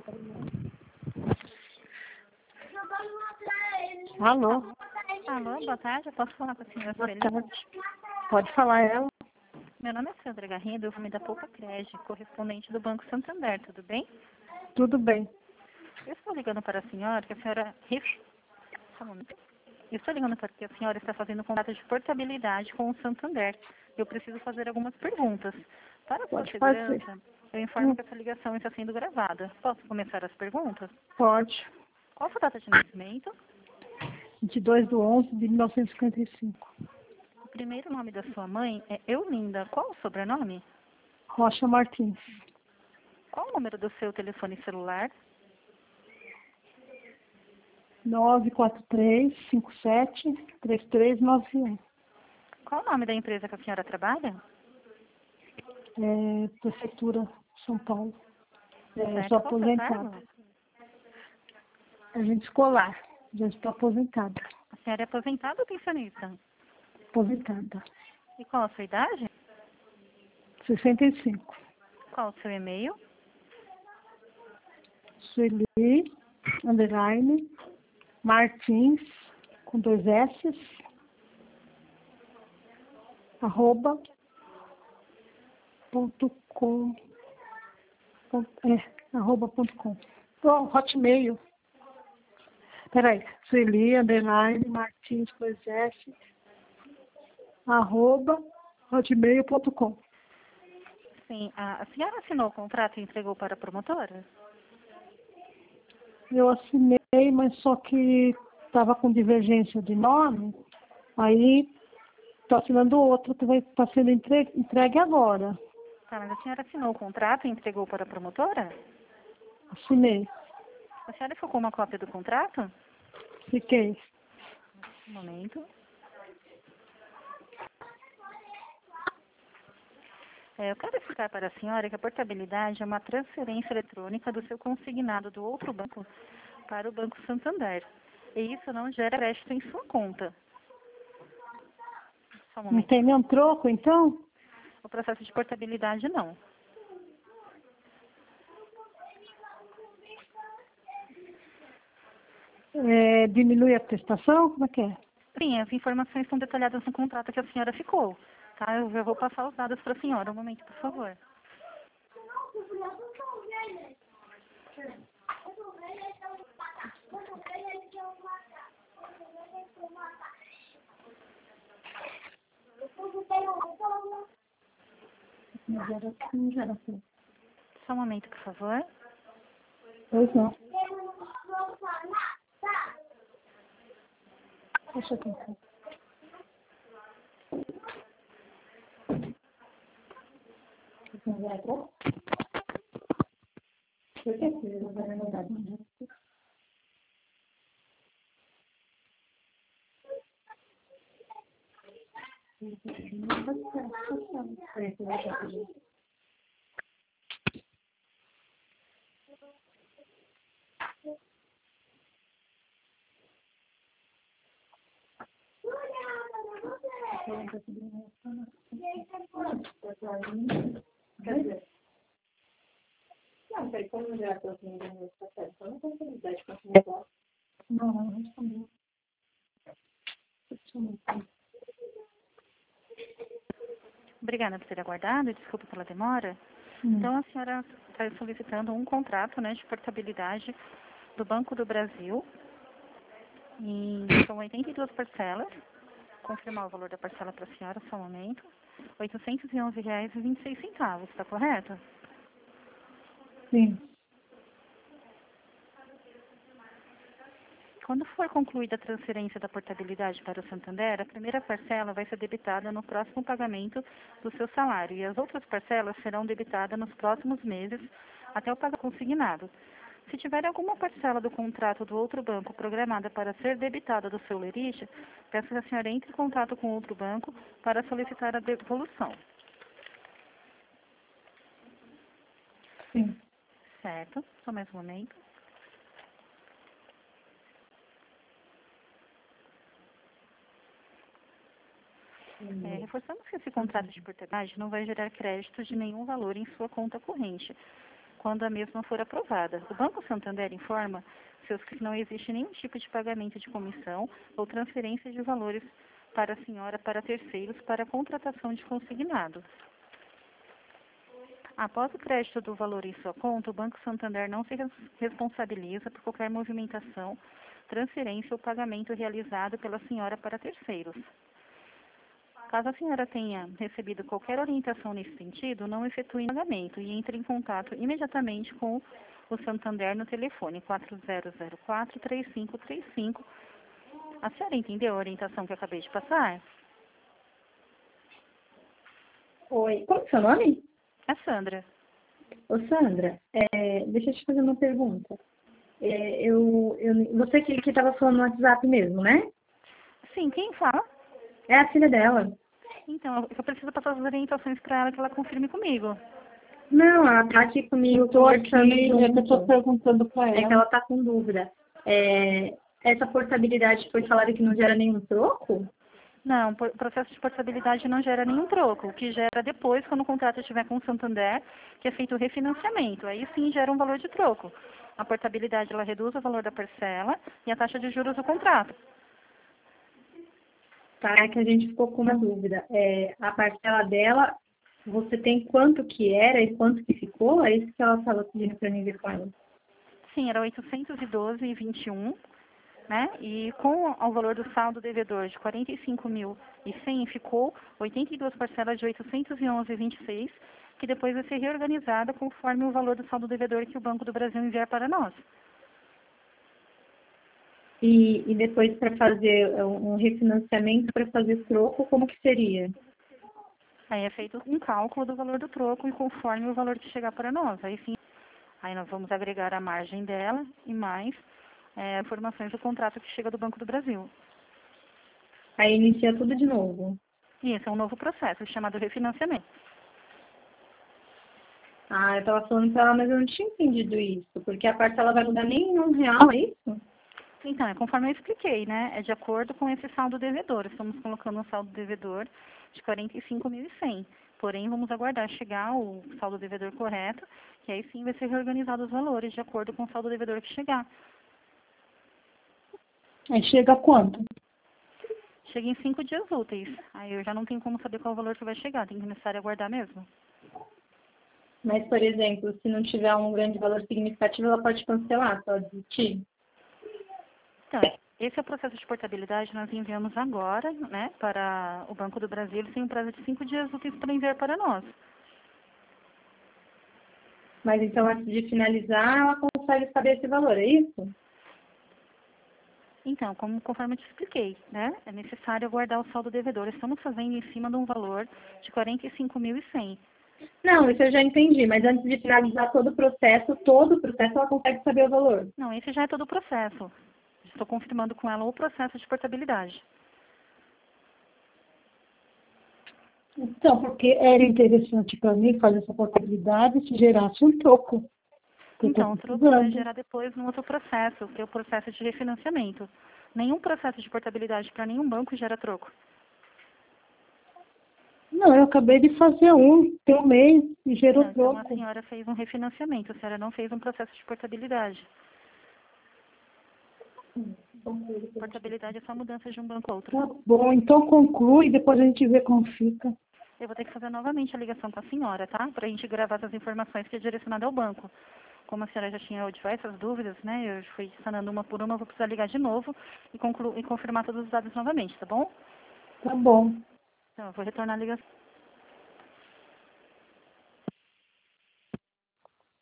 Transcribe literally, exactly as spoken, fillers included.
Alô? Alô, boa tarde. Eu posso falar com a senhora Boa Sueli? tarde. Pode falar ela? Meu nome é Sandra Garrido, eu sou da Poupa Crédito, correspondente do Banco Santander, tudo bem? Tudo bem. Eu estou ligando para a senhora, que a senhora... Só um momento. Eu estou ligando porque a senhora está fazendo um contrato de portabilidade com o Santander. Eu preciso fazer algumas perguntas. Para a sua Pode fazer. segurança, eu informo que essa ligação está sendo gravada. Posso começar as perguntas? Pode. Qual a sua data de nascimento? vinte e dois de onze de mil novecentos e cinquenta e cinco. O primeiro nome da sua mãe é Eulinda. Qual o sobrenome? Rocha Martins. Qual o número do seu telefone celular? nove quatro três, cinco sete, três três nove um. Qual o nome da empresa que a senhora trabalha? É, Prefeitura São Paulo. É, Certo. sou Qual o seu aposentada. cargo? Agente escolar. Já estou aposentada. A senhora é aposentada ou pensionista? Aposentada. E qual a sua idade? sessenta e cinco. Qual o seu e-mail? Sueli, underline, Martins, com dois S, arroba, ponto com, ponto, é, arroba ponto com. Oh, Hotmail. Peraí, Sueli, underline, Martins, com dois S, arroba, hotmail ponto com. Sim. A, a senhora assinou o contrato e entregou para a promotora? Eu assinei, mas só que estava com divergência de nome, aí estou assinando outro que vai estar sendo entregue, entregue agora. Tá, mas a senhora assinou o contrato e entregou para a promotora? Assinei. A senhora ficou com uma cópia do contrato? Fiquei. Um momento. É, eu quero explicar para a senhora que a portabilidade é uma transferência eletrônica do seu consignado do outro banco para o Banco Santander. E isso não gera crédito em sua conta. Só um Não momento. tem nenhum troco, então? O processo de portabilidade não. É, diminui a prestação? Como é que é? Sim, as informações são detalhadas no contrato que a senhora ficou. Tá? Eu já vou passar os dados para a senhora. Um momento, por favor. Não gera, não gera troco. Só um momento, por favor. Pois não. Deixa eu pensar. Não gera troco? Por que você não vai mudar de jeito? Quer dizer, não, sei como não gerar troco ninguém nesse processo. Eu não tenho possibilidade de continuar. Não, não respondeu. Obrigada por ter aguardado. Desculpa pela demora. Hum. Então, a senhora está solicitando um contrato, né, de portabilidade do Banco do Brasil. E são oitenta e duas parcelas. Confirmar o valor da parcela para a senhora, só um momento. oitocentos e onze reais e vinte e seis centavos, está correto? Sim. Quando for concluída a transferência da portabilidade para o Santander, a primeira parcela vai ser debitada no próximo pagamento do seu salário e as outras parcelas serão debitadas nos próximos meses até o pagamento consignado. Se tiver alguma parcela do contrato do outro banco programada para ser debitada do seu lerite, peço que a senhora entre em contato com outro banco para solicitar a devolução. Sim. Certo? Só mais um momento. É, reforçamos que esse contrato de portabilidade não vai gerar crédito de nenhum valor em sua conta corrente. quando a mesma for aprovada. O Banco Santander informa seus que não existe nenhum tipo de pagamento de comissão ou transferência de valores para a senhora para terceiros para a contratação de consignado. Após o crédito do valor em sua conta, o Banco Santander não se res- responsabiliza por qualquer movimentação, transferência ou pagamento realizado pela senhora para terceiros. Caso a senhora tenha recebido qualquer orientação nesse sentido, não efetue pagamento e entre em contato imediatamente com o Santander no telefone quatro zero zero quatro, três cinco três cinco. A senhora entendeu a orientação que eu acabei de passar? Oi, qual é o seu nome? É Sandra. Ô, Sandra, é, deixa eu te fazer uma pergunta. É, eu, eu, você que estava falando no WhatsApp mesmo, né? Sim, quem fala? É a filha dela. Então, eu preciso passar as orientações para ela que ela confirme comigo. Não, ela tá aqui comigo. Eu tô aqui, conversando é que eu junto. tô perguntando pra É que ela. ela tá com dúvida. É, essa portabilidade foi falada que não gera nenhum troco? Não, o processo de portabilidade não gera nenhum troco. O que gera depois, quando o contrato estiver com o Santander, que é feito o refinanciamento. Aí sim gera um valor de troco. A portabilidade, ela reduz o valor da parcela e a taxa de juros do contrato. Tá, é que a gente ficou com uma dúvida. É, a parcela dela, você tem quanto que era e quanto que ficou? É isso que ela estava pedindo para mim ver com ela. Sim, era oitocentos e doze vírgula vinte e um, né? E com o valor do saldo devedor de quarenta e cinco mil e cem, ficou oitenta e duas parcelas de oitocentos e onze vírgula vinte e seis, que depois vai ser reorganizada conforme o valor do saldo devedor que o Banco do Brasil enviar para nós. E, e depois para fazer um refinanciamento, para fazer troco, como que seria? Aí é feito um cálculo do valor do troco e conforme o valor que chegar para nós. Aí sim, aí nós vamos agregar a margem dela e mais é, informações do contrato que chega do Banco do Brasil. Aí inicia tudo de novo. E esse é um novo processo chamado refinanciamento. Ah, eu estava falando para ela, mas eu não tinha entendido isso, porque a parcela vai mudar nem em um real, é isso? Então, é conforme eu expliquei, né? É de acordo com esse saldo devedor. Estamos colocando um saldo devedor de quarenta e cinco mil e cem. Porém, vamos aguardar chegar o saldo devedor correto, que aí sim vai ser reorganizado os valores de acordo com o saldo devedor que chegar. Aí chega a quanto? Chega em cinco dias úteis. Aí eu já não tenho como saber qual o valor que vai chegar. Tem que necessário aguardar mesmo. Mas, por exemplo, se não tiver um grande valor significativo, ela pode cancelar, pode desistir. Então, esse é o processo de portabilidade. Nós enviamos agora, né, para o Banco do Brasil. Eles têm um prazo de cinco dias úteis para enviar para nós. Mas então, antes de finalizar, ela consegue saber esse valor, é isso? Então, como, conforme eu te expliquei, né, é necessário aguardar o saldo devedor. Estamos fazendo em cima de um valor de quarenta e cinco mil e cem. Não, isso eu já entendi, mas antes de finalizar todo o processo, todo o processo ela consegue saber o valor. Não, esse já é todo o processo. Estou confirmando com ela o processo de portabilidade. Então, porque era interessante para mim fazer essa portabilidade se gerasse um troco. Que eu tô Então, o troco vai precisando. gerar depois um outro processo, que é o processo de refinanciamento. Nenhum processo de portabilidade para nenhum banco gera troco. Não, eu acabei de fazer um, tem um mês, e gerou Não, então a troco. senhora fez um refinanciamento, a senhora não fez um processo de portabilidade. Portabilidade é só mudança de um banco a outro. Tá bom, então conclui, depois a gente vê como fica. Eu vou ter que fazer novamente a ligação com a senhora, tá? Para a gente gravar essas informações que é direcionada ao banco. Como a senhora já tinha diversas dúvidas, né? Eu fui sanando uma por uma, eu vou precisar ligar de novo e, conclu e confirmar todos os dados novamente, tá bom? Tá bom. Então, eu vou retornar a ligação.